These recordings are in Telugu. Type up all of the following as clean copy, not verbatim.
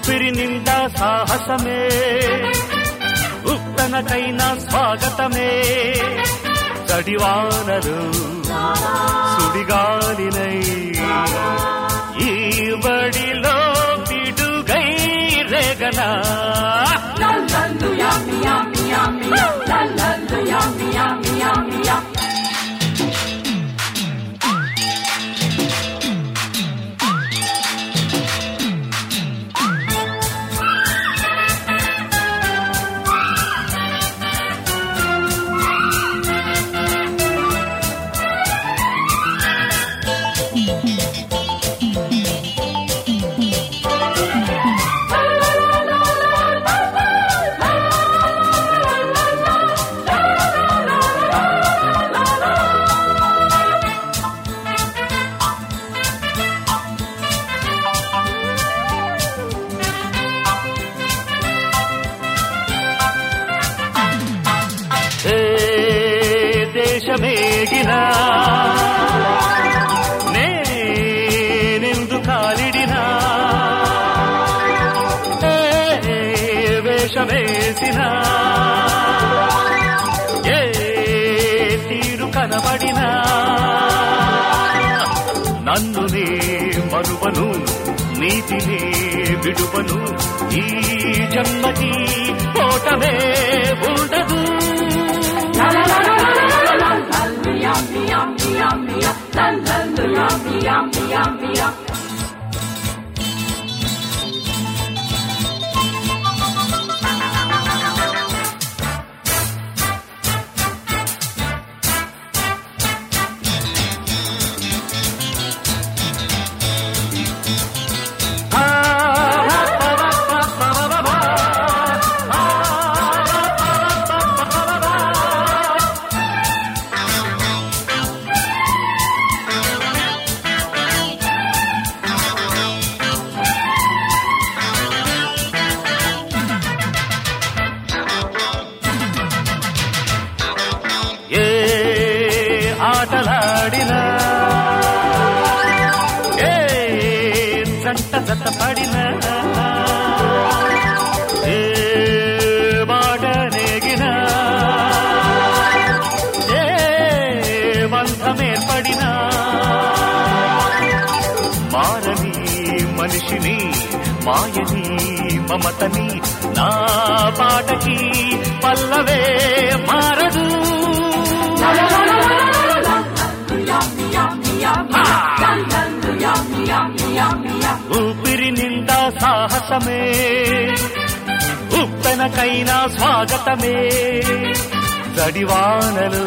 ఊపిరి నిండా సాహసమే, ఉప్పెనకైనా స్వాగతమే. చడివానలు సుడిగాలినై ఈ బడిలో పిడుగై రేగనా. దేశమేగినా నేనెందు కాలిడినా, వేషమేసినా ఏ తీరు కనబడినా నన్ను నే మరువను, నీతిని విడువను. ఈ జన్మకి ఓటమే ఉండదు. ఆటలాడినా ఏ జంట జత పడినా ఏ మాట నేగినా ఏ బంధమేర్పడినా మారని మనిషిని మాయని మమతని నా పాటకి పల్లవే మారదు. ఊపిరి నిండా సాహసమే, ఉప్పెనకైనా స్వాగతమే. చడివానలు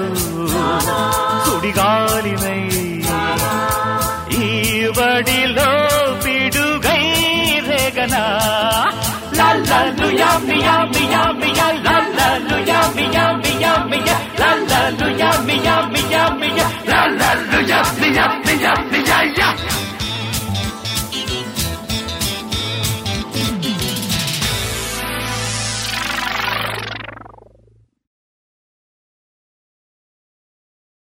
సుడిగాలినై ఈ బడిలో పిడుగై రేగనా. లల్లలు యామి యామి యామి యా, లల్లలు యామి యామి యామి యా,